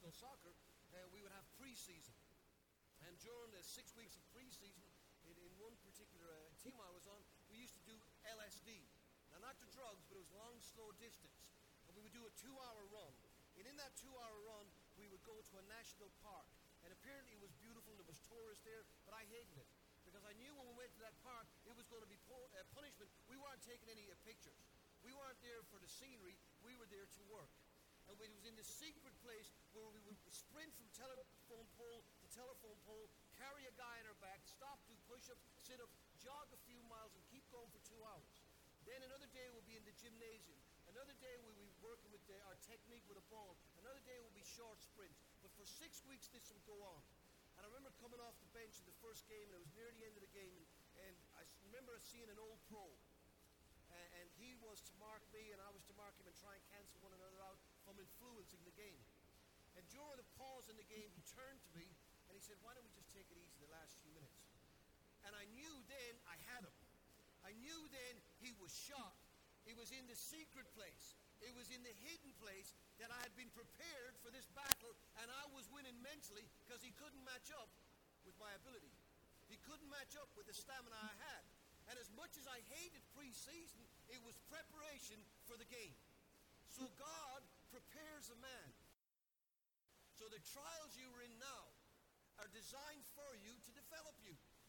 professional soccer, we would have pre-season. And during the 6 weeks of pre-season, in one particular team I was on, we used to do LSD. Now, not the drugs, but it was long, slow distance. And we would do a 2-hour run. And in that 2-hour run, we would go to a national park. And apparently it was beautiful, and there was tourists there, but I hated it. Because I knew when we went to that park, it was going to be punishment. We weren't taking any pictures. We weren't there for the scenery. We were there to work. And it was in this secret place where we would sprint from telephone pole to telephone pole, carry a guy on our back, stop, do push-ups, sit-ups, jog a few miles, and keep going for 2 hours. Then another day we'll be in the gymnasium. Another day we'll be working with our technique with a ball. Another day will be short sprints. But for 6 weeks this would go on. And I remember coming off the bench in the first game, and it was near the end of the game, and I remember seeing an old pro. And he was to mark me, and I was to mark him and try and cancel one another out from influencing the game. And during the pause in the game, he turned to me, and he said, "Why don't we just take it easy the last few minutes?" And I knew then I had him. I knew then he was shot. It was in the secret place. It was in the hidden place that I had been prepared for this battle, and I was winning mentally because he couldn't match up with my ability. He couldn't match up with the stamina I had. And as much as I hated pre-season, it was preparation for the game. So God prepares a man. So the trials you are in now are designed for you to develop you.